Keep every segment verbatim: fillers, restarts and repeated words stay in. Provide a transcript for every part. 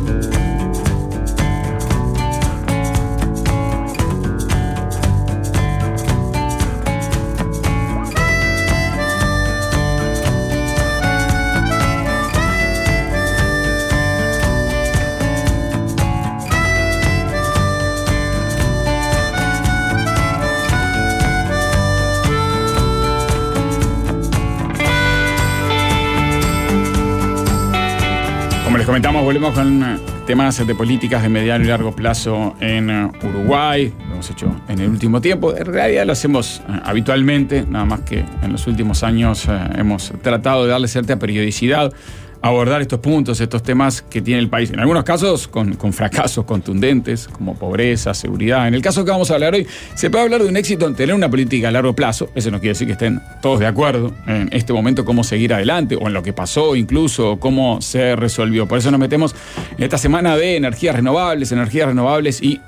Comentamos, volvemos con temas de políticas de mediano y largo plazo en Uruguay. Lo hemos hecho en el último tiempo. En realidad lo hacemos eh, habitualmente, nada más que en los últimos años eh, hemos tratado de darle cierta periodicidad a abordar estos puntos, estos temas que tiene el país. En algunos casos con, con fracasos contundentes, como pobreza, seguridad. En el caso que vamos a hablar hoy, se puede hablar de un éxito en tener una política a largo plazo. Eso no quiere decir que estén todos de acuerdo en este momento cómo seguir adelante, o en lo que pasó incluso, o cómo se resolvió. Por eso nos metemos en esta semana de energías renovables, energías renovables y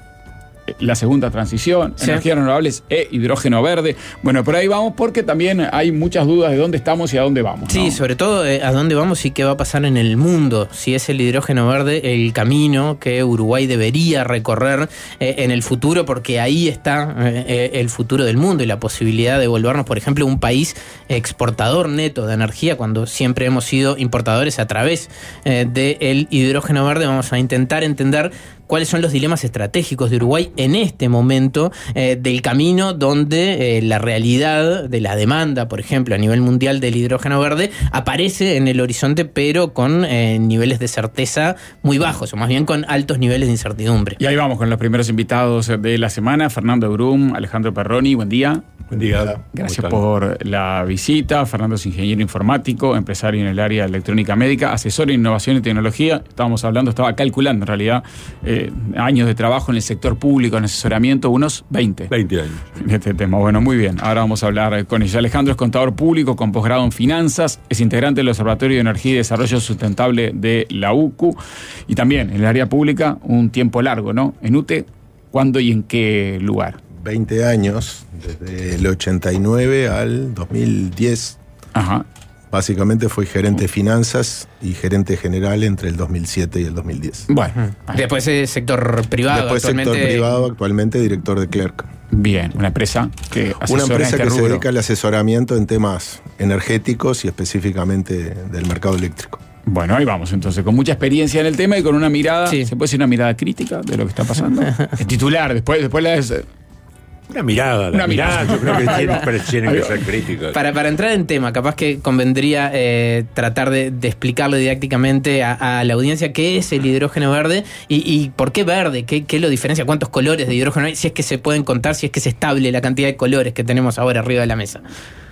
la segunda transición, sí. Energías renovables e hidrógeno verde. Bueno, por ahí vamos porque también hay muchas dudas de dónde estamos y a dónde vamos, ¿no? Sí, sobre todo eh, a dónde vamos y qué va a pasar en el mundo. Si es el hidrógeno verde el camino que Uruguay debería recorrer eh, en el futuro, porque ahí está eh, el futuro del mundo y la posibilidad de volvernos, por ejemplo, un país exportador neto de energía, cuando siempre hemos sido importadores a través eh, del hidrógeno verde. Vamos a intentar entender cuáles son los dilemas estratégicos de Uruguay en este momento eh, del camino donde eh, la realidad de la demanda, por ejemplo, a nivel mundial del hidrógeno verde, aparece en el horizonte, pero con eh, niveles de certeza muy bajos, o más bien con altos niveles de incertidumbre. Y ahí vamos con los primeros invitados de la semana. Fernando Brum, Alejandro Perroni, buen día. Buen día. Gracias por la visita. Fernando es ingeniero informático, empresario en el área de electrónica médica, asesor en innovación y tecnología. Estábamos hablando, estaba calculando en realidad eh, años de trabajo en el sector público, en asesoramiento, unos veinte. veinte años. En este tema. Bueno, muy bien. Ahora vamos a hablar con ella. Alejandro es contador público con posgrado en finanzas, es integrante del Observatorio de Energía y Desarrollo Sustentable de la U C U y también en el área pública un tiempo largo, ¿no? En U T E, ¿cuándo y en qué lugar? veinte años, desde el ochenta y nueve al dos mil diez. Ajá. Básicamente fui gerente de finanzas y gerente general entre el dos mil siete y el dos mil diez. Bueno. Después es sector privado. Después actualmente... sector privado, actualmente director de Clerc. Bien, una empresa que asesora Una empresa este que rubro. se dedica al asesoramiento en temas energéticos y específicamente del mercado eléctrico. Bueno, ahí vamos entonces, con mucha experiencia en el tema y con una mirada, sí. ¿Se puede decir una mirada crítica de lo que está pasando? El titular, después, después la es... Una mirada, la Una mirada, mirada. yo creo que tiene, pero tienen que Ahí va. ser críticas. Para, para entrar en tema, capaz que convendría eh, tratar de, de explicarle didácticamente a, a la audiencia qué es el hidrógeno verde y, y por qué verde, qué, qué lo diferencia, cuántos colores de hidrógeno hay, si es que se pueden contar, si es que es estable la cantidad de colores que tenemos ahora arriba de la mesa.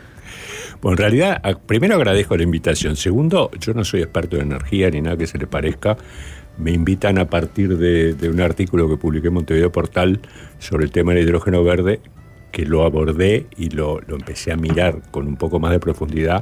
Bueno, en realidad, primero agradezco la invitación. Segundo, yo no soy experto en energía ni nada que se le parezca. Me invitan a partir de, de un artículo que publiqué en Montevideo Portal sobre el tema del hidrógeno verde, que lo abordé y lo, lo empecé a mirar con un poco más de profundidad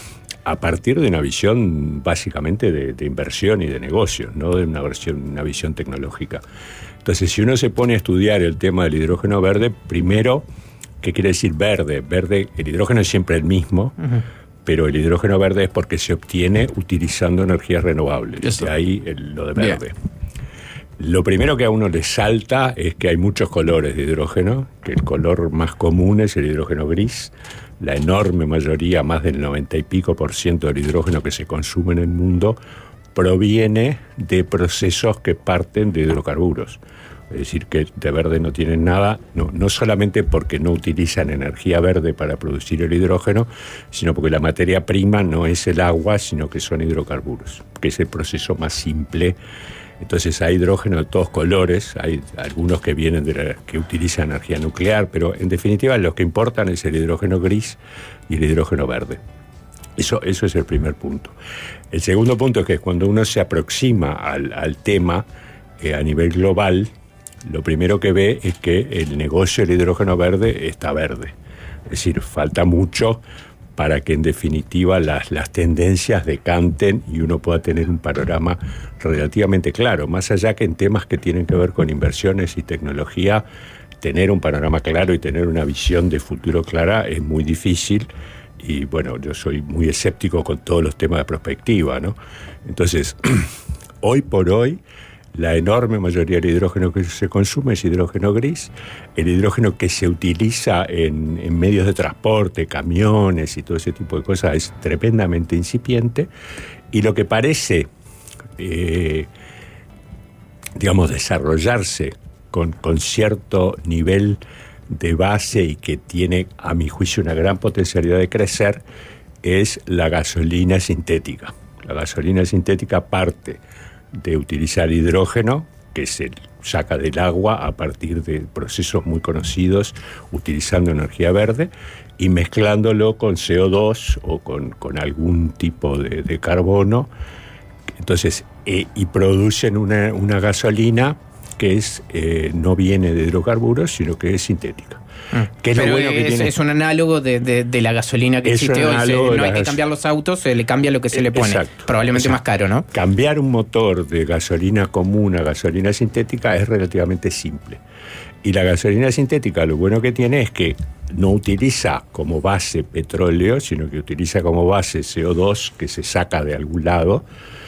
a partir de una visión básicamente de, de inversión y de negocios, no de una, versión, una visión tecnológica. Entonces, si uno se pone a estudiar el tema del hidrógeno verde, primero, ¿qué quiere decir verde? Verde, el hidrógeno es siempre el mismo, uh-huh. Pero el hidrógeno verde es porque se obtiene utilizando energías renovables. Eso. De ahí el, lo de verde. Bien. Lo primero que a uno le salta es que hay muchos colores de hidrógeno, que el color más común es el hidrógeno gris. La enorme mayoría, más del noventa y pico por ciento del hidrógeno que se consume en el mundo, proviene de procesos que parten de hidrocarburos. Es decir, que de verde no tienen nada, no, no solamente porque no utilizan energía verde para producir el hidrógeno, sino porque la materia prima no es el agua, sino que son hidrocarburos, que es el proceso más simple. Entonces hay hidrógeno de todos colores, hay algunos que vienen de la, que utilizan energía nuclear, pero en definitiva los que importan es el hidrógeno gris y el hidrógeno verde. Eso, eso es el primer punto. El segundo punto es que cuando uno se aproxima al, al tema eh, a nivel global, lo primero que ve es que el negocio del hidrógeno verde está verde. Es decir, falta mucho para que en definitiva las, las tendencias decanten y uno pueda tener un panorama relativamente claro. Más allá que en temas que tienen que ver con inversiones y tecnología, tener un panorama claro y tener una visión de futuro clara es muy difícil. Y bueno, yo soy muy escéptico con todos los temas de prospectiva, ¿no? Entonces, hoy por hoy, la enorme mayoría del hidrógeno que se consume es hidrógeno gris. El hidrógeno que se utiliza en, en medios de transporte, camiones y todo ese tipo de cosas es tremendamente incipiente. Y lo que parece, eh, digamos, desarrollarse con, con cierto nivel de base y que tiene, a mi juicio, una gran potencialidad de crecer, es la gasolina sintética. La gasolina sintética parte de utilizar hidrógeno, que se saca del agua a partir de procesos muy conocidos, utilizando energía verde, y mezclándolo con C O dos o con, con algún tipo de, de carbono. Entonces, eh, y producen una, una gasolina que es eh, no viene de hidrocarburos, sino que es sintética. Mm. Que es Pero lo bueno es, que tiene. Es un análogo de, de, de la gasolina que es existe hoy. Se, no hay que cambiar los autos, se le cambia lo que se le pone. Exacto, Probablemente exacto. más caro, ¿no? Cambiar un motor de gasolina común a gasolina sintética es relativamente simple. Y la gasolina sintética, lo bueno que tiene es que no utiliza como base petróleo, sino que utiliza como base C O dos que se saca de algún lado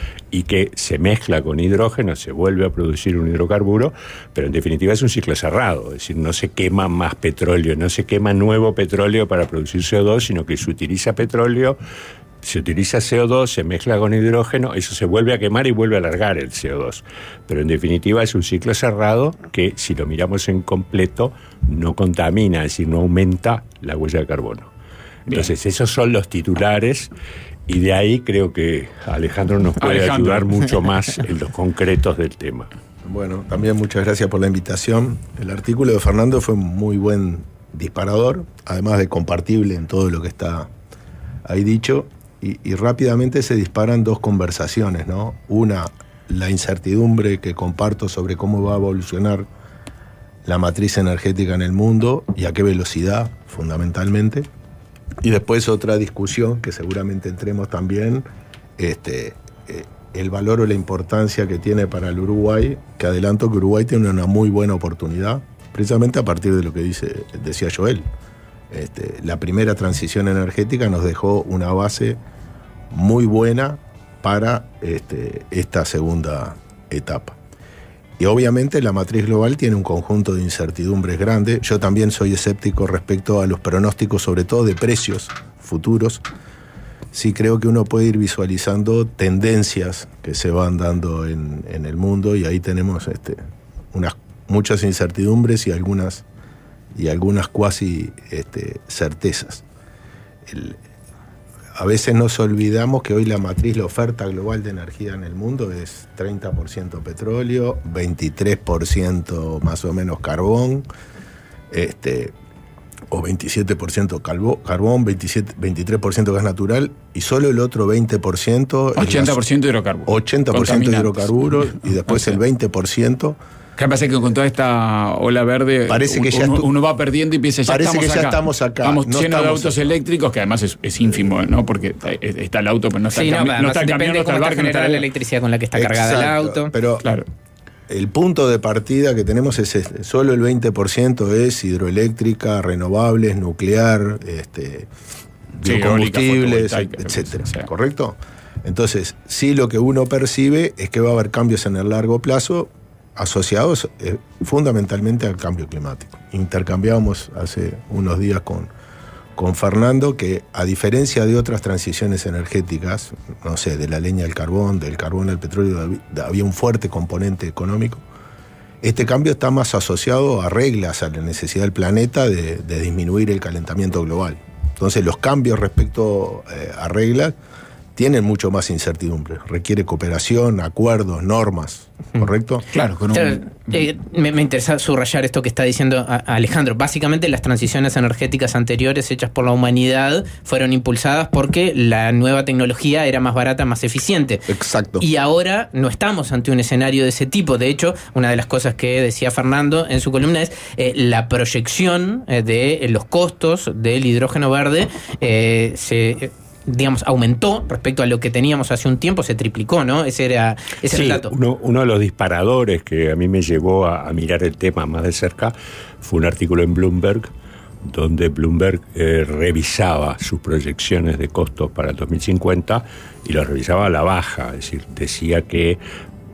y que se mezcla con hidrógeno, se vuelve a producir un hidrocarburo, pero en definitiva es un ciclo cerrado, es decir, no se quema más petróleo, no se quema nuevo petróleo para producir C O dos, sino que se utiliza petróleo, se utiliza C O dos, se mezcla con hidrógeno, eso se vuelve a quemar y vuelve a alargar el C O dos. Pero en definitiva es un ciclo cerrado que, si lo miramos en completo, no contamina, es decir, no aumenta la huella de carbono. Entonces, Bien. esos son los titulares. Y de ahí creo que Alejandro nos puede Alejandro. ayudar mucho más en los concretos del tema. Bueno, también muchas gracias por la invitación. El artículo de Fernando fue un muy buen disparador, además de compartible en todo lo que está ahí dicho. Y, y rápidamente se disparan dos conversaciones, ¿no? Una, la incertidumbre que comparto sobre cómo va a evolucionar la matriz energética en el mundo y a qué velocidad, fundamentalmente. Y después otra discusión, que seguramente entremos también, este, eh, el valor o la importancia que tiene para el Uruguay, que adelanto que Uruguay tiene una muy buena oportunidad, precisamente a partir de lo que dice, decía Joel. Este, la primera transición energética nos dejó una base muy buena para este, esta segunda etapa. Y obviamente la matriz global tiene un conjunto de incertidumbres grandes. Yo también soy escéptico respecto a los pronósticos, sobre todo de precios futuros. Sí creo que uno puede ir visualizando tendencias que se van dando en, en el mundo, y ahí tenemos este, unas, muchas incertidumbres y algunas, y algunas cuasi este, certezas. El, A veces nos olvidamos que hoy la matriz, la oferta global de energía en el mundo es treinta por ciento petróleo, veintitrés por ciento más o menos carbón, este, o veintisiete por ciento carbón, veintisiete, veintitrés por ciento gas natural, y solo el otro veinte por ciento... ochenta por ciento hidrocarburos. ochenta por ciento hidrocarburos, y después el veinte por ciento... ¿Qué pasa? Que con toda esta ola verde parece que uno, ya uno va perdiendo y piensa, ya parece estamos que ya acá. estamos acá. Estamos no llenos de autos acá. eléctricos, que además es, es ínfimo, ¿no? Porque está el auto, pero no está sí, el camión. No, no está el camión, no está el barco, generar no está la electricidad con la que está Exacto, cargada el auto. Pero claro. El punto de partida que tenemos es este. Solo el veinte por ciento es hidroeléctrica, renovables, nuclear, este, biocombustibles, sí, etcétera. Sí. ¿Correcto? Entonces, sí, lo que uno percibe es que va a haber cambios en el largo plazo asociados eh, fundamentalmente al cambio climático. Intercambiábamos hace unos días con, con Fernando que, a diferencia de otras transiciones energéticas, no sé, de la leña al carbón, del carbón al petróleo, había un fuerte componente económico. Este cambio está más asociado a reglas, a la necesidad del planeta de, de disminuir el calentamiento global. Entonces, los cambios respecto eh, a reglas tienen mucho más incertidumbre. Requiere cooperación, acuerdos, normas, ¿correcto? Claro. Con un... o sea, eh, me, me interesa subrayar esto que está diciendo a, a Alejandro. Básicamente, las transiciones energéticas anteriores hechas por la humanidad fueron impulsadas porque la nueva tecnología era más barata, más eficiente. Exacto. Y ahora no estamos ante un escenario de ese tipo. De hecho, una de las cosas que decía Fernando en su columna es eh, la proyección eh, de los costos del hidrógeno verde eh, se... digamos, aumentó respecto a lo que teníamos hace un tiempo, se triplicó, ¿no? Ese era, ese sí, era el dato. Uno, uno de los disparadores que a mí me llevó a, a mirar el tema más de cerca fue un artículo en Bloomberg, donde Bloomberg eh, revisaba sus proyecciones de costos para el dos mil cincuenta y los revisaba a la baja, es decir, decía que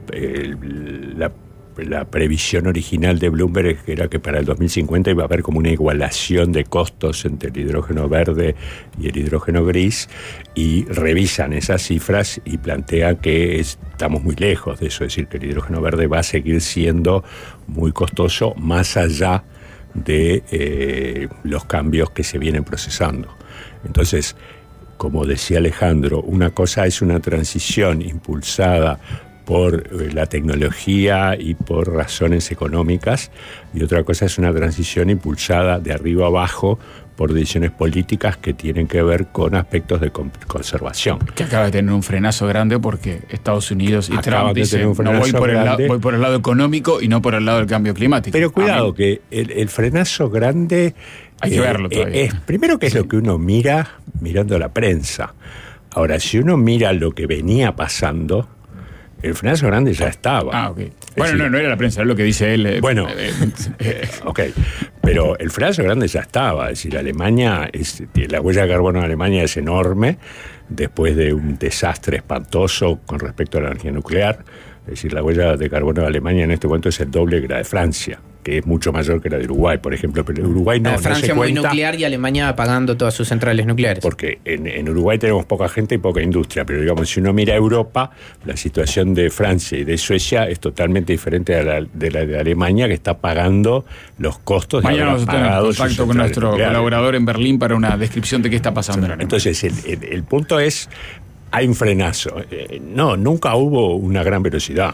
el, la La previsión original de Bloomberg era que para el dos mil cincuenta iba a haber como una igualación de costos entre el hidrógeno verde y el hidrógeno gris, y revisan esas cifras y plantean que estamos muy lejos de eso, es decir, que el hidrógeno verde va a seguir siendo muy costoso más allá de eh, los cambios que se vienen procesando. Entonces, como decía Alejandro, una cosa es una transición impulsada por la tecnología y por razones económicas, y otra cosa es una transición impulsada de arriba abajo por decisiones políticas que tienen que ver con aspectos de conservación. Que acaba de tener un frenazo grande porque Estados Unidos y Trump dicen, no, voy por, el lado, voy por el lado económico y no por el lado del cambio climático. Pero cuidado, que el, el frenazo grande hay que eh, verlo todavía. Es, primero que es sí. lo que uno mira mirando la prensa. Ahora, si uno mira lo que venía pasando, el frenazo grande ya estaba. Ah, ok. Bueno, decir, no, no era la prensa, era lo que dice él. Eh, bueno, eh, eh, ok. Pero el frenazo grande ya estaba. Es decir, Alemania, es, la huella de carbono de Alemania es enorme, después de un desastre espantoso con respecto a la energía nuclear. Es decir, la huella de carbono de Alemania en este momento es el doble que la de Francia, que es mucho mayor que la de Uruguay, por ejemplo. Pero Uruguay no, la Francia no se muy cuenta, nuclear y Alemania apagando todas sus centrales nucleares. Porque en, en Uruguay tenemos poca gente y poca industria, pero digamos, si uno mira a Europa, la situación de Francia y de Suecia es totalmente diferente a la, de la de Alemania, que está pagando los costos de Mañana haber vamos a tener pagado contacto con nuestro nucleares. colaborador en Berlín para una descripción de qué está pasando en Alemania. Entonces, el, el, el punto es, hay un frenazo. Eh, no, nunca hubo una gran velocidad.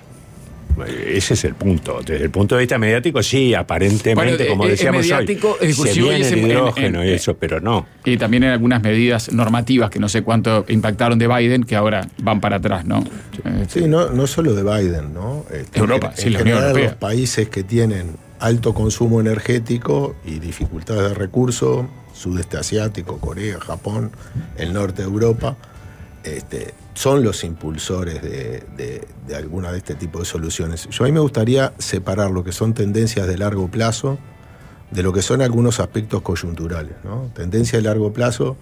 Ese es el punto. Desde el punto de vista mediático, sí, aparentemente, bueno, como decíamos es mediático, hoy, es discursivo, se viene y el hidrógeno en, en, y eso, pero no. Y también en algunas medidas normativas que no sé cuánto impactaron de Biden, que ahora van para atrás, ¿no? Sí, no, no solo de Biden, ¿no? Este, Europa, en, sí, en la Unión Europea. Los países que tienen alto consumo energético y dificultades de recursos, sudeste asiático, Corea, Japón, el norte de Europa, este, son los impulsores de, de, de alguna de este tipo de soluciones. Yo a mí me gustaría separar lo que son tendencias de largo plazo de lo que son algunos aspectos coyunturales, ¿no? Tendencia de largo plazo,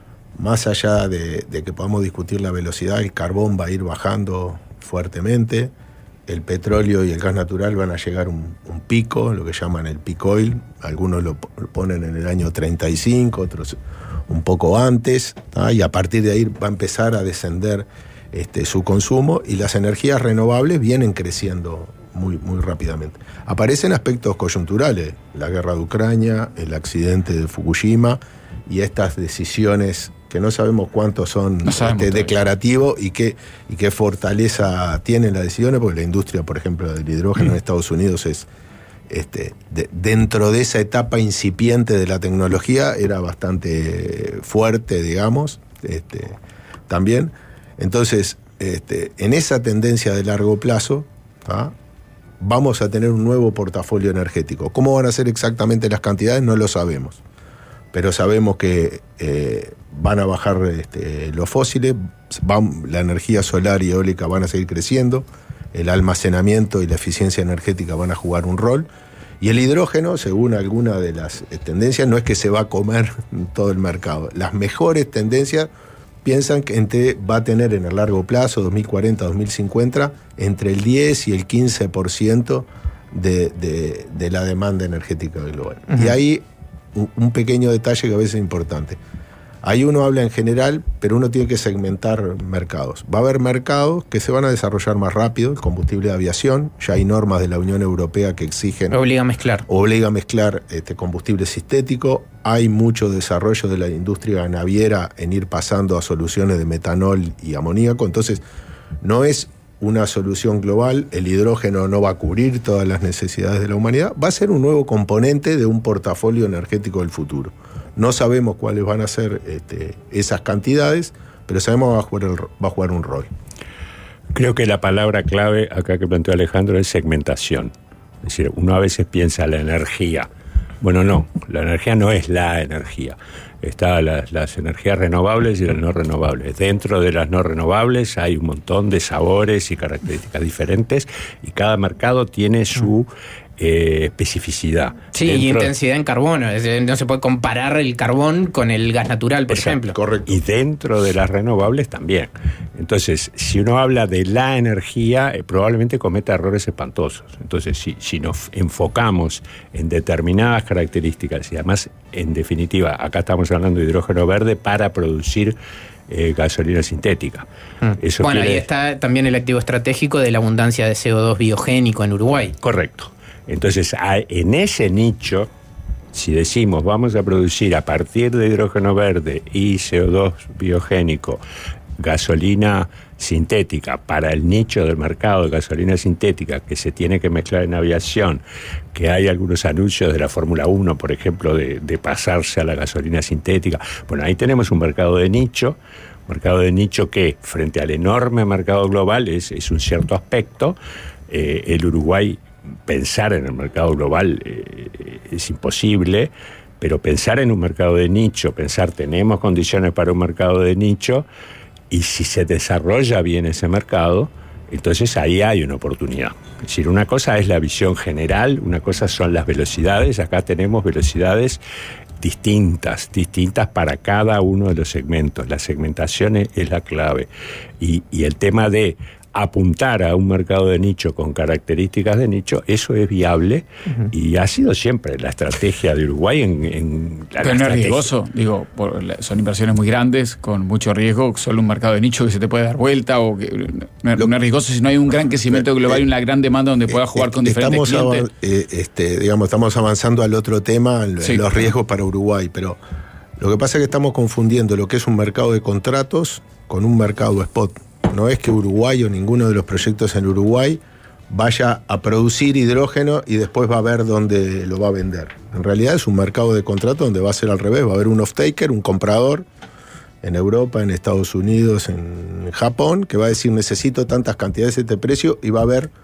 más allá de, de que podamos discutir la velocidad, el carbón va a ir bajando fuertemente, el petróleo y el gas natural van a llegar a un, un pico, lo que llaman el peak oil, algunos lo ponen en el año treinta y cinco, otros un poco antes, ¿tá? Y a partir de ahí va a empezar a descender este, su consumo, y las energías renovables vienen creciendo muy, muy rápidamente. Aparecen aspectos coyunturales, la guerra de Ucrania, el accidente de Fukushima y estas decisiones que no sabemos cuántos son no este, declarativos y qué, y qué fortaleza tienen las decisiones, porque la industria, por ejemplo, del hidrógeno mm. en Estados Unidos es Este, de, dentro de esa etapa incipiente de la tecnología era bastante fuerte, digamos, este, también. Entonces, este, en esa tendencia de largo plazo, ¿tá? vamos a tener un nuevo portafolio energético. ¿Cómo van a ser exactamente las cantidades? No lo sabemos. Pero sabemos que eh, van a bajar este, los fósiles, van, la energía solar y eólica van a seguir creciendo, el almacenamiento y la eficiencia energética van a jugar un rol, y el hidrógeno, según alguna de las tendencias, no es que se va a comer todo el mercado. Las mejores tendencias piensan que entre, va a tener en el largo plazo, dos mil cuarenta, dos mil cincuenta, entre el diez y el quince por ciento de, de, de la demanda energética global. Uh-huh. Y ahí un, un pequeño detalle que a veces es importante. Ahí uno habla en general, pero uno tiene que segmentar mercados. Va a haber mercados que se van a desarrollar más rápido, el combustible de aviación, ya hay normas de la Unión Europea que exigen... Obliga a mezclar. Obliga a mezclar este combustible sintético, hay mucho desarrollo de la industria naviera en ir pasando a soluciones de metanol y amoníaco, entonces no es una solución global, el hidrógeno no va a cubrir todas las necesidades de la humanidad, va a ser un nuevo componente de un portafolio energético del futuro. No sabemos cuáles van a ser este, esas cantidades, pero sabemos que va a jugar el, va a jugar un rol. Creo que la palabra clave acá que planteó Alejandro es segmentación. Es decir, uno a veces piensa la energía. Bueno, no, la energía no es la energía. Están las, las energías renovables y las no renovables. Dentro de las no renovables hay un montón de sabores y características diferentes, y cada mercado tiene su eh, especificidad. Sí, Dentro, y intensidad en carbono. No se puede comparar el carbón con el gas natural, por exacto, ejemplo. Correcto. Y dentro de las renovables también. Entonces, si uno habla de la energía, eh, probablemente cometa errores espantosos. Entonces, si, si nos enfocamos en determinadas características, y además, en definitiva, acá estamos hablando de hidrógeno verde para producir eh, gasolina sintética. Mm. Eso bueno, quiere... ahí está también el activo estratégico de la abundancia de C O dos biogénico en Uruguay. Correcto. Entonces, en ese nicho, si decimos vamos a producir a partir de hidrógeno verde y C O dos biogénico gasolina sintética para el nicho del mercado de gasolina sintética que se tiene que mezclar en aviación, que hay algunos anuncios de la Fórmula uno, por ejemplo, de, de pasarse a la gasolina sintética. Bueno, ahí tenemos un mercado de nicho, mercado de nicho que frente al enorme mercado global es, es un cierto aspecto. Eh, el Uruguay, pensar en el mercado global eh, es imposible, pero pensar en un mercado de nicho, pensar tenemos condiciones para un mercado de nicho, y si se desarrolla bien ese mercado, entonces ahí hay una oportunidad. Es decir, una cosa es la visión general, una cosa son las velocidades. Acá tenemos velocidades distintas, distintas para cada uno de los segmentos. La segmentación es, es la clave. Y, y el tema de apuntar a un mercado de nicho con características de nicho, eso es viable, uh-huh. y ha sido siempre la estrategia de Uruguay en... en la Pero no es riesgoso, digo, por, son inversiones muy grandes, con mucho riesgo, solo un mercado de nicho que se te puede dar vuelta, o que no, no es riesgoso si no hay un gran crecimiento global y una gran demanda donde puedas jugar con diferentes estamos clientes. Eh, este, digamos, estamos avanzando al otro tema, sí, los riesgos para Uruguay, pero lo que pasa es que estamos confundiendo lo que es un mercado de contratos con un mercado spot. No es que Uruguay o ninguno de los proyectos en Uruguay vaya a producir hidrógeno y después va a ver dónde lo va a vender. En realidad es un mercado de contrato donde va a ser al revés. Va a haber un off-taker, un comprador en Europa, en Estados Unidos, en Japón, que va a decir necesito tantas cantidades de este precio, y va a haber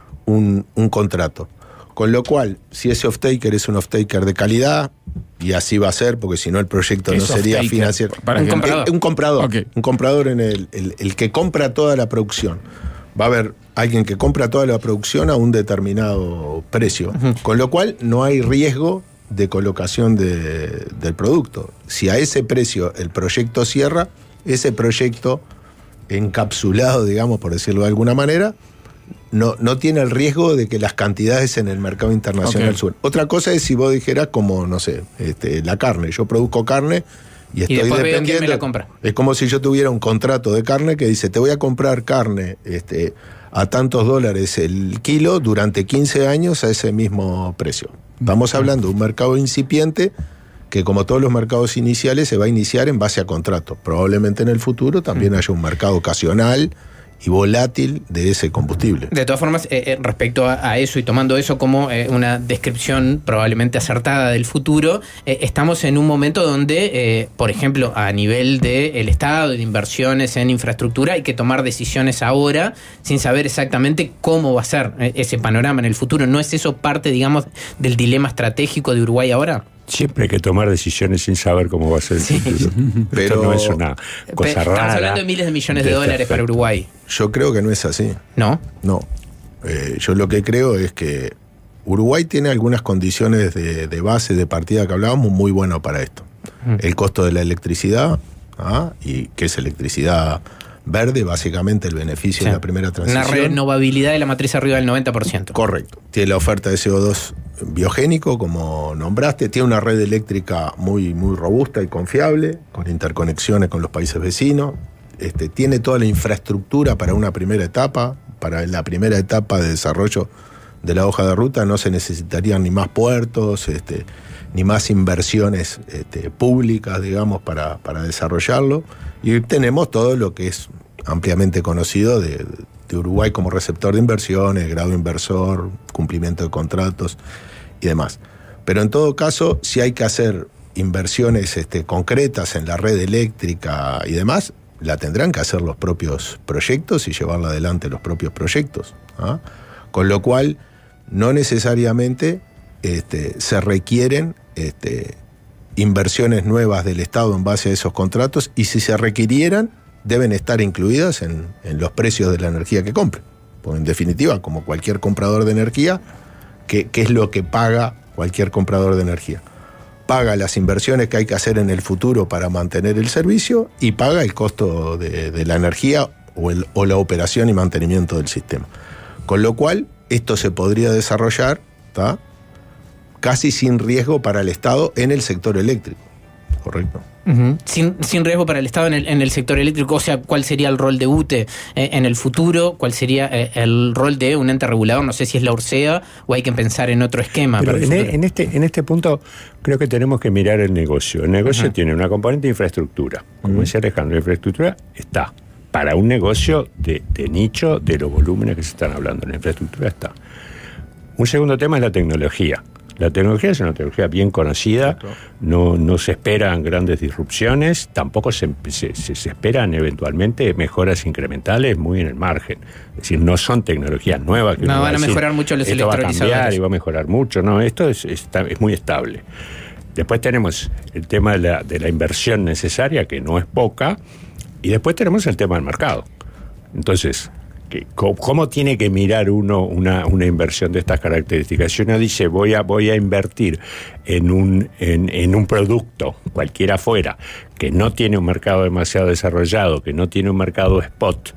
un, un contrato. Con lo cual, si ese off-taker es un off-taker de calidad, y así va a ser, porque si no el proyecto no sería financiero. Un comprador. Un comprador, okay. un comprador en el, el, el que compra toda la producción. Va a haber alguien que compra toda la producción a un determinado precio. Uh-huh. Con lo cual no hay riesgo de colocación de, del producto. Si a ese precio el proyecto cierra, ese proyecto encapsulado, digamos, por decirlo de alguna manera, No, no tiene el riesgo de que las cantidades en el mercado internacional okay. suben. Otra cosa es si vos dijeras como, no sé, este, la carne. Yo produzco carne y estoy y después dependiendo. veo quién me la compra. Es como si yo tuviera un contrato de carne que dice, te voy a comprar carne este, a tantos dólares el kilo durante quince años a ese mismo precio. Estamos hablando de un mercado incipiente que, como todos los mercados iniciales, se va a iniciar en base a contrato. Probablemente en el futuro también haya un mercado ocasional y volátil de ese combustible. De todas formas, eh, eh, respecto a, a eso y tomando eso como eh, una descripción probablemente acertada del futuro, eh, estamos en un momento donde, eh, por ejemplo, a nivel del Estado, de inversiones en infraestructura, hay que tomar decisiones ahora sin saber exactamente cómo va a ser eh, ese panorama en el futuro. ¿No es eso parte, digamos, del dilema estratégico de Uruguay ahora? Siempre hay que tomar decisiones sin saber cómo va a ser el sí. futuro. Pero Esto no es una cosa Estamos rara. Estamos hablando de miles de millones de, de dólares para Uruguay. Yo creo que no es así. ¿No? No. Eh, yo lo que creo es que Uruguay tiene algunas condiciones de, de base, de partida que hablábamos, muy buenas para esto. Mm. El costo de la electricidad, ¿ah? y que es electricidad verde, básicamente el beneficio sí. de la primera transición. Una renovabilidad de la matriz arriba del noventa por ciento. Correcto. Tiene la oferta de C O dos biogénico, como nombraste. Tiene una red eléctrica muy, muy robusta y confiable, con interconexiones con los países vecinos. Este, tiene toda la infraestructura para una primera etapa. Para la primera etapa de desarrollo de la hoja de ruta no se necesitarían ni más puertos, este, ni más inversiones este, públicas, digamos, para, para desarrollarlo. Y tenemos todo lo que es ampliamente conocido de, de Uruguay como receptor de inversiones, grado inversor, cumplimiento de contratos y demás. Pero en todo caso, si hay que hacer inversiones este, concretas en la red eléctrica y demás, la tendrán que hacer los propios proyectos y llevarla adelante los propios proyectos. ¿Ah? Con lo cual, no necesariamente este, se requieren este, inversiones nuevas del Estado en base a esos contratos, y si se requirieran, deben estar incluidas en, en los precios de la energía que compren. Porque en definitiva, como cualquier comprador de energía, ¿qué, qué es lo que paga cualquier comprador de energía? Paga las inversiones que hay que hacer en el futuro para mantener el servicio y paga el costo de, de la energía o, el, o la operación y mantenimiento del sistema. Con lo cual, esto se podría desarrollar, ¿tá?, casi sin riesgo para el Estado en el sector eléctrico. ¿Correcto? Uh-huh. Sin, sin riesgo para el Estado en el, en el sector eléctrico. O sea, ¿cuál sería el rol de U T E eh, en el futuro? ¿Cuál sería eh, el rol de un ente regulador? No sé si es la URSEA o hay que pensar en otro esquema. Pero para en, e, en, este, en este punto creo que tenemos que mirar el negocio. El negocio uh-huh. tiene una componente de infraestructura. Como uh-huh. decía Alejandro, la infraestructura está para un negocio de, de nicho de los volúmenes que se están hablando. La infraestructura está. Un segundo tema es la tecnología. La tecnología es una tecnología bien conocida, no, no se esperan grandes disrupciones, tampoco se, se, se esperan eventualmente mejoras incrementales muy en el margen. Es decir, no son tecnologías nuevas. Que no van a decir, mejorar mucho los esto electrolizadores. Va a cambiar y va a mejorar mucho, no, esto es, está, es muy estable. Después tenemos el tema de la, de la inversión necesaria, que no es poca, y después tenemos el tema del mercado. Entonces, ¿cómo tiene que mirar uno una, una inversión de estas características? Si uno dice voy a, voy a invertir en un, en, en un producto, cualquiera fuera, que no tiene un mercado demasiado desarrollado, que no tiene un mercado spot,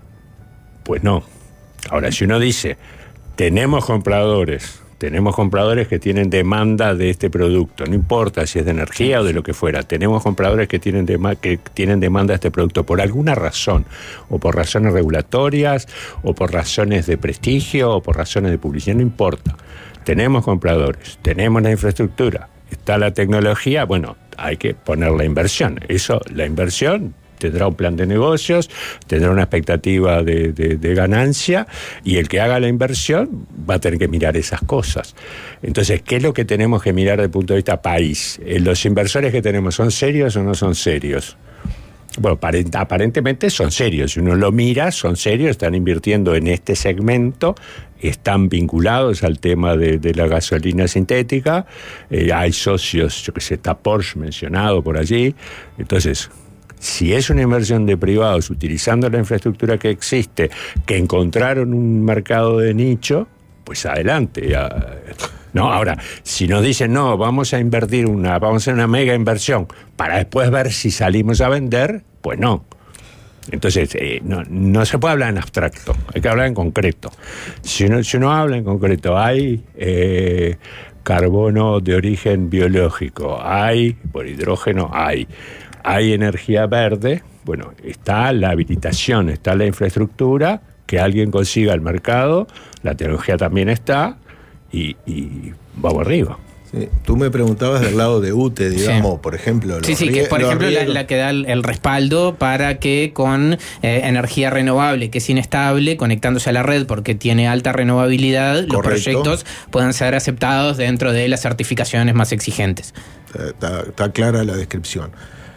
pues no. Ahora, si uno dice tenemos compradores, tenemos compradores que tienen demanda de este producto, no importa si es de energía o de lo que fuera, tenemos compradores que tienen, dema- que tienen demanda de este producto por alguna razón, o por razones regulatorias, o por razones de prestigio, o por razones de publicidad, no importa. Tenemos compradores, tenemos la infraestructura, está la tecnología, bueno, hay que poner la inversión. Eso, la inversión tendrá un plan de negocios, tendrá una expectativa de, de, de ganancia, y el que haga la inversión va a tener que mirar esas cosas. Entonces, ¿qué es lo que tenemos que mirar desde el punto de vista país? ¿Los inversores que tenemos son serios o no son serios? Bueno, aparentemente son serios. Si uno lo mira, son serios, están invirtiendo en este segmento, están vinculados al tema de, de la gasolina sintética, eh, hay socios, yo que sé, está Porsche mencionado por allí. Entonces, si es una inversión de privados utilizando la infraestructura que existe, que encontraron un mercado de nicho, pues adelante. No, ahora, si nos dicen, no, vamos a invertir una, vamos a hacer una mega inversión para después ver si salimos a vender, pues no. Entonces, eh, no, no se puede hablar en abstracto, hay que hablar en concreto. Si uno, si uno habla en concreto, hay eh, carbono de origen biológico, hay, por hidrógeno, hay. Hay energía verde, bueno, está la habilitación, está la infraestructura, que alguien consiga el mercado, la tecnología también está, y, y vamos arriba. Sí. Tú me preguntabas del lado de U T E, digamos, sí. por ejemplo. Sí, sí, que por ejemplo la, la que da el, el respaldo para que con eh, energía renovable, que es inestable, conectándose a la red porque tiene alta renovabilidad, Correcto. Los proyectos puedan ser aceptados dentro de las certificaciones más exigentes. Está, está clara la descripción.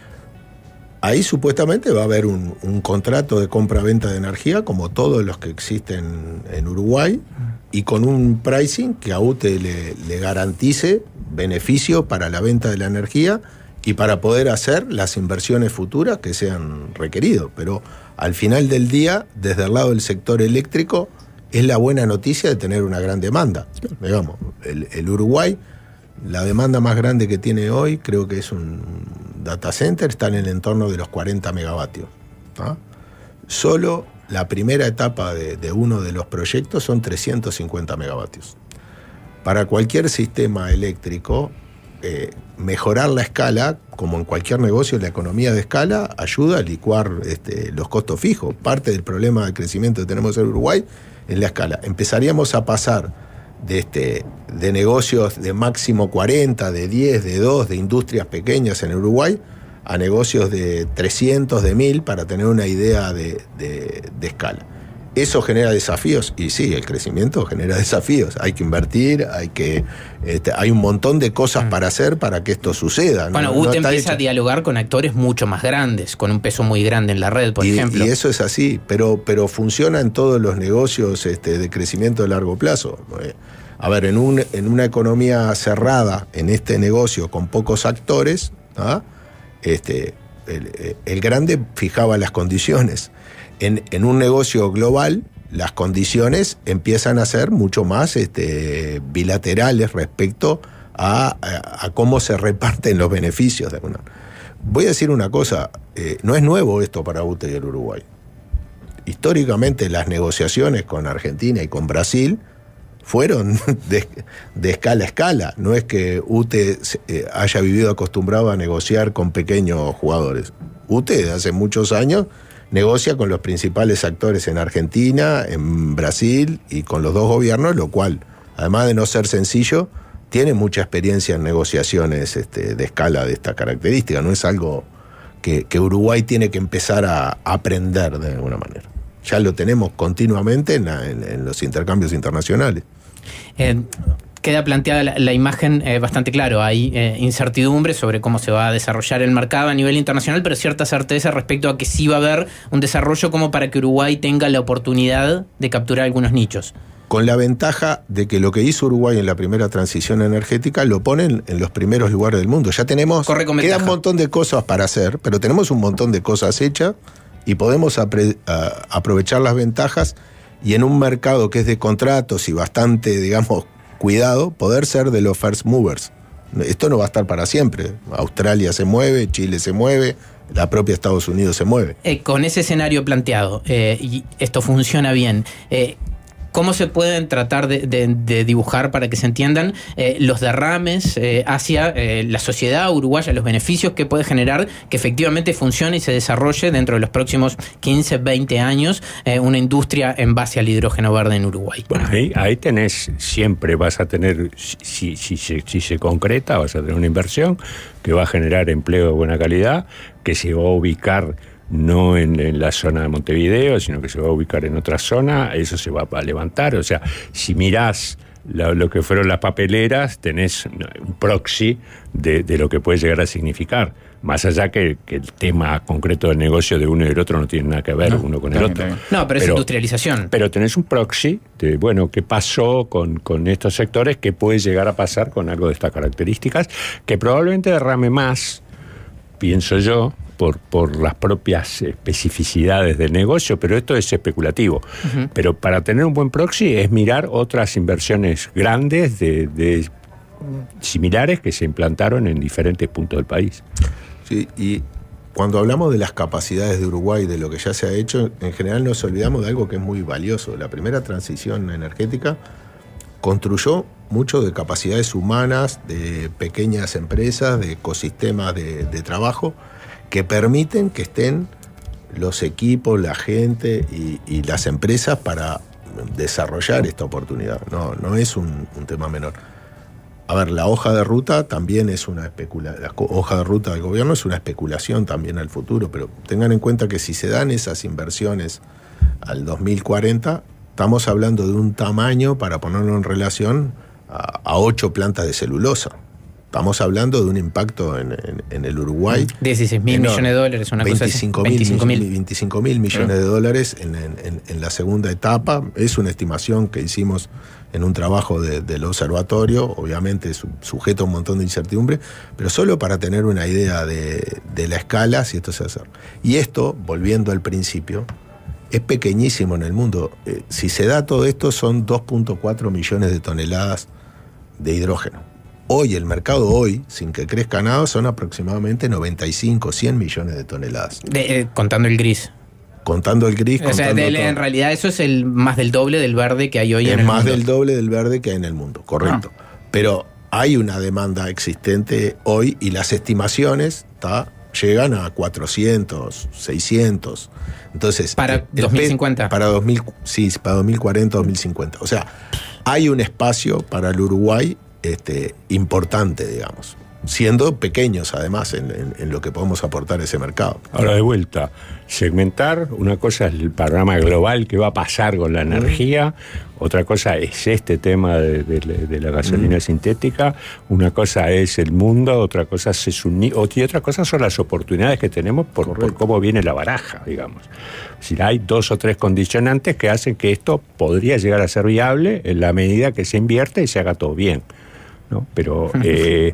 Ahí supuestamente va a haber un, un contrato de compra-venta de energía, como todos los que existen en Uruguay, y con un pricing que a U T E le, le garantice beneficio para la venta de la energía y para poder hacer las inversiones futuras que sean requeridas. Pero al final del día, desde el lado del sector eléctrico, es la buena noticia de tener una gran demanda. Digamos, el, el Uruguay, la demanda más grande que tiene hoy, creo que es un data center, está en el entorno de los cuarenta megavatios. ¿Ah? Solo la primera etapa de, de uno de los proyectos son trescientos cincuenta megavatios. Para cualquier sistema eléctrico, eh, mejorar la escala, como en cualquier negocio, la economía de escala ayuda a licuar este, los costos fijos. Parte del problema de crecimiento que tenemos en Uruguay es la escala. Empezaríamos a pasar de, este, de negocios de máximo cuarenta, de diez, de dos, de industrias pequeñas en Uruguay, a negocios de trescientos, de mil, para tener una idea de, de, de escala. ¿Eso genera desafíos? Y sí, el crecimiento genera desafíos. Hay que invertir, hay que este, hay un montón de cosas para hacer para que esto suceda. Bueno, no, U T E no empieza hecho. a dialogar con actores mucho más grandes, con un peso muy grande en la red, por y, ejemplo. Y eso es así, pero, pero funciona en todos los negocios este, de crecimiento de largo plazo. A ver, en, un, en una economía cerrada, en este negocio con pocos actores, ¿ah? este, el, el grande fijaba las condiciones. En, en un negocio global, las condiciones empiezan a ser mucho más este, bilaterales respecto a, a, a cómo se reparten los beneficios de una. Voy a decir una cosa, eh, no es nuevo esto para U T E y el Uruguay. Históricamente las negociaciones con Argentina y con Brasil fueron de, de escala a escala. No es que U T E eh, haya vivido acostumbrado a negociar con pequeños jugadores. U T E desde hace muchos años negocia con los principales actores en Argentina, en Brasil y con los dos gobiernos, lo cual, además de no ser sencillo, tiene mucha experiencia en negociaciones este, de escala de esta característica. No es algo que, que Uruguay tiene que empezar a aprender de alguna manera. Ya lo tenemos continuamente en, la, en, en los intercambios internacionales. Eh, queda planteada la, la imagen eh, bastante claro. Hay eh, incertidumbre sobre cómo se va a desarrollar el mercado a nivel internacional, pero cierta certeza respecto a que sí va a haber un desarrollo como para que Uruguay tenga la oportunidad de capturar algunos nichos. Con la ventaja de que lo que hizo Uruguay en la primera transición energética lo ponen en los primeros lugares del mundo. Ya tenemos, queda un montón de cosas para hacer, pero tenemos un montón de cosas hechas y podemos apre, a, aprovechar las ventajas y en un mercado que es de contratos y bastante, digamos, cuidado, poder ser de los first movers. Esto no va a estar para siempre. Australia se mueve, Chile se mueve, la propia Estados Unidos se mueve. Eh, con ese escenario planteado, eh, y esto funciona bien, eh, ¿cómo se pueden tratar de, de, de dibujar para que se entiendan eh, los derrames eh, hacia eh, la sociedad uruguaya, los beneficios que puede generar que efectivamente funcione y se desarrolle dentro de los próximos quince, veinte años eh, una industria en base al hidrógeno verde en Uruguay? Bueno, ahí, ahí tenés, siempre vas a tener, si, si, si, si se concreta, vas a tener una inversión que va a generar empleo de buena calidad, que se va a ubicar no en, en la zona de Montevideo, sino que se va a ubicar en otra zona, eso se va a levantar. O sea, si mirás lo, lo que fueron las papeleras, tenés un proxy de, de lo que puede llegar a significar. Más allá que, que el tema concreto del negocio de uno y del otro no tiene nada que ver no, uno con el otro. No, pero, pero es industrialización. Pero tenés un proxy de, bueno, qué pasó con, con estos sectores, qué puede llegar a pasar con algo de estas características, que probablemente derrame más, pienso yo, Por, por las propias especificidades del negocio, pero esto es especulativo. Uh-huh. Pero para tener un buen proxy es mirar otras inversiones grandes de, de similares que se implantaron en diferentes puntos del país. Sí, y cuando hablamos de las capacidades de Uruguay, de lo que ya se ha hecho, en general nos olvidamos de algo que es muy valioso. La primera transición energética construyó mucho de capacidades humanas, de pequeñas empresas, de ecosistemas de, de trabajo, que permiten que estén los equipos, la gente y, y las empresas para desarrollar esta oportunidad. No, no es un, un tema menor. A ver, la hoja de ruta también es una especulación. La hoja de ruta del gobierno es una especulación también al futuro, pero tengan en cuenta que si se dan esas inversiones al dos mil cuarenta, estamos hablando de un tamaño, para ponerlo en relación, a, a ocho plantas de celulosa. Estamos hablando de un impacto en, en, en el Uruguay. dieciséis mil millones de dólares, una veinticinco cosa así. veinticinco mil millones de dólares en, en, en la segunda etapa. Es una estimación que hicimos en un trabajo de, del observatorio, obviamente su, sujeto a un montón de incertidumbre, pero solo para tener una idea de, de la escala, si esto se hace. Y esto, volviendo al principio, es pequeñísimo en el mundo. Eh, si se da todo esto, son dos punto cuatro millones de toneladas de hidrógeno. Hoy, el mercado hoy, sin que crezca nada, son aproximadamente noventa y cinco, cien millones de toneladas. De, eh, contando el gris. Contando el gris, o sea, de, en realidad eso es el más del doble del verde que hay hoy es en el mundo. Es más del doble del verde que hay en el mundo, correcto. Ah. Pero hay una demanda existente hoy y las estimaciones ¿tá? llegan a cuatrocientos, seiscientos. Entonces, para el, dos mil cincuenta. Para dos mil, sí, para dos mil cuarenta, dos mil cincuenta. O sea, hay un espacio para el Uruguay Este, importante, digamos, siendo pequeños además en, en, en lo que podemos aportar a ese mercado. Ahora, de vuelta, segmentar, una cosa es el panorama global, qué va a pasar con la energía, mm. otra cosa es este tema de, de, de la gasolina mm. sintética, una cosa es el mundo, otra cosa es un, y otra cosa son las oportunidades que tenemos por, por cómo viene la baraja, digamos. Si hay dos o tres condicionantes que hacen que esto podría llegar a ser viable en la medida que se invierte y se haga todo bien, ¿no? Pero eh,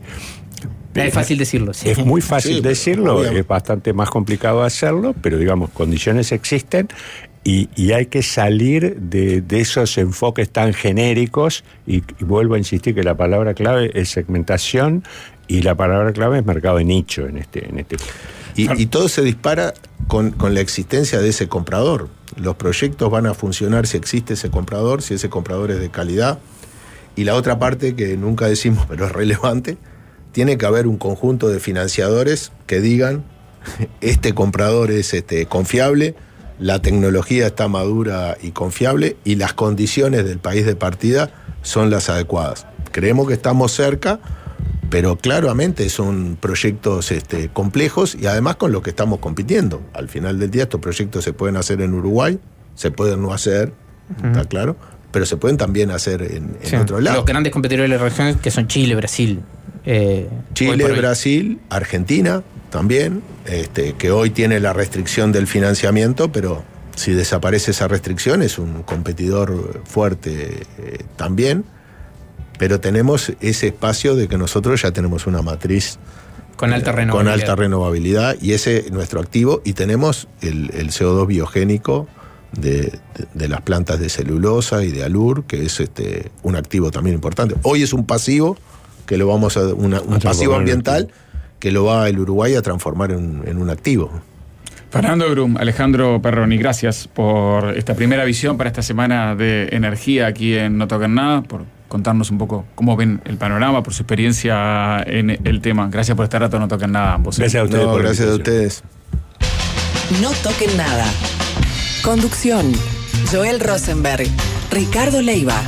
es fácil decirlo, sí. Es muy fácil sí, decirlo, obviamente. Es bastante más complicado hacerlo, pero digamos, condiciones existen y, y hay que salir de, de esos enfoques tan genéricos, y, y vuelvo a insistir que la palabra clave es segmentación, y la palabra clave es mercado de nicho en este... En este y, y todo se dispara con, con la existencia de ese comprador. Los proyectos van a funcionar si existe ese comprador, si ese comprador es de calidad. Y la otra parte que nunca decimos, pero es relevante, tiene que haber un conjunto de financiadores que digan, este comprador es este, confiable, la tecnología está madura y confiable, y las condiciones del país de partida son las adecuadas. Creemos que estamos cerca, pero claramente son proyectos este, complejos, y además con lo que estamos compitiendo. Al final del día estos proyectos se pueden hacer en Uruguay, se pueden no hacer, uh-huh. está claro, pero se pueden también hacer en, en sí. otro lado. Los grandes competidores de la región, que son Chile, Brasil. Eh, Chile, Brasil, Argentina también, este, que hoy tiene la restricción del financiamiento, pero si desaparece esa restricción es un competidor fuerte eh, también. Pero tenemos ese espacio de que nosotros ya tenemos una matriz con alta renovabilidad, con alta renovabilidad, y ese es nuestro activo, y tenemos el, el C O dos biogénico de, de, de las plantas de celulosa y de alur, que es este, un activo también importante. Hoy es un pasivo que lo vamos a una, un pasivo ambiental que lo va el Uruguay a transformar en, en un activo. Fernando Grum, Alejandro Perroni, gracias por esta primera visión para esta semana de energía aquí en No Toquen Nada, por contarnos un poco cómo ven el panorama, por su experiencia en el tema. Gracias por estar rato, No Toquen Nada ambos. Gracias a ustedes. No, por gracias a ustedes. No Toquen Nada. Conducción: Joel Rosenberg, Ricardo Leiva.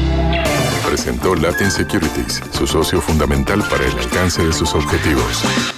Presentó Latin Securities, su socio fundamental para el alcance de sus objetivos.